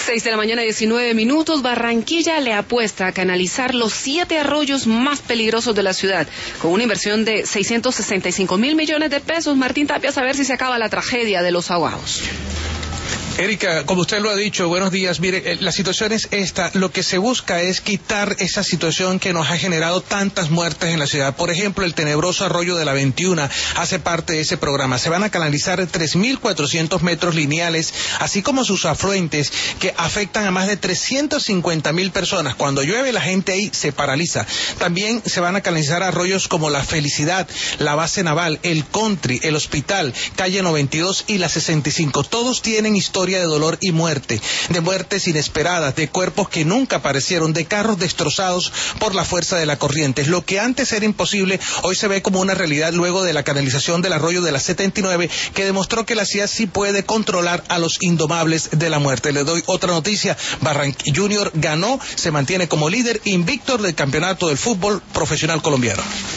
6 de la mañana, 19 minutos. Barranquilla le apuesta a canalizar los 7 arroyos más peligrosos de la ciudad, con una inversión de 665.000 millones de pesos. Martín Tapia, a ver si se acaba la tragedia de los ahogados. Erika, como usted lo ha dicho, buenos días. Mire, la situación es esta. Lo que se busca es quitar esa situación que nos ha generado tantas muertes en la ciudad. Por ejemplo, el tenebroso arroyo de la 21 hace parte de ese programa. Se van a canalizar 3.400 metros lineales, así como sus afluentes, que afectan a más de 350.000 personas. Cuando llueve, la gente ahí se paraliza. También se van a canalizar arroyos como La Felicidad, la base naval, el Country, el Hospital, calle 92 y la 65. Todos tienen historia de dolor y muerte, de muertes inesperadas, de cuerpos que nunca aparecieron, de carros destrozados por la fuerza de la corriente. Lo que antes era imposible, hoy se ve como una realidad luego de la canalización del arroyo de la 79, que demostró que la ciudad sí puede controlar a los indomables de la muerte. Le doy otra noticia. Barranquilla Junior ganó, se mantiene como líder invicto del campeonato del fútbol profesional colombiano.